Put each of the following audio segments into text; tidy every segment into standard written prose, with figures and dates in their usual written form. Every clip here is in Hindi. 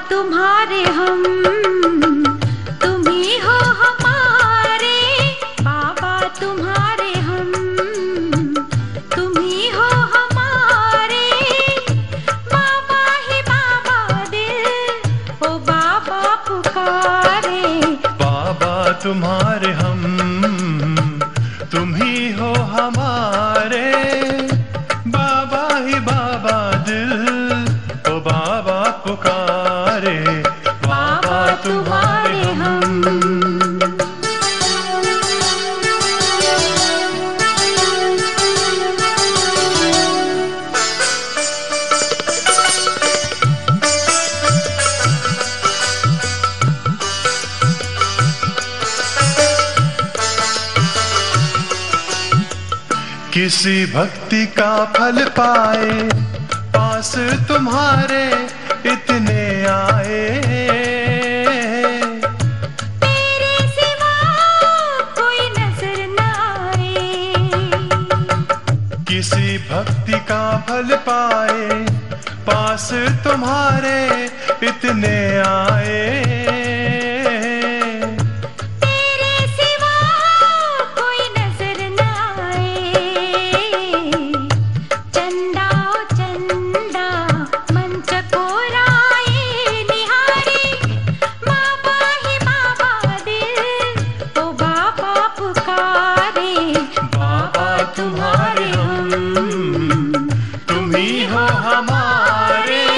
तुम्हारे हम, तुम ही हो हमारे। बाबा तुम्हारे हम, तुम ही हो हमारे। बाबा ही बाबा दिल, ओ बाबा पुकारे। बाबा तुम्हारे हम, तुम ही हो हमारे। बाबा ही बाबा दिल, ओ बाबा पुकारे। बाबा तुम्हारे हम। किसी भक्ति का फल पाए, पास तुम्हारे इतने आए। तेरे सिवा कोई नजर न आए। किसी भक्ति का फल पाए, पास तुम्हारे इतने आए।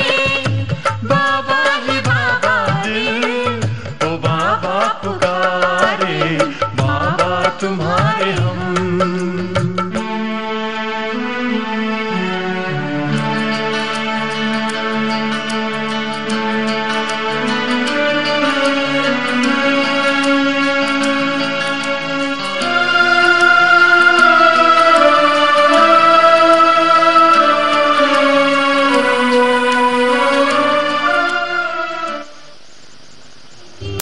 बाबा ही बाबा दिल, ओ बाबा पुकारे।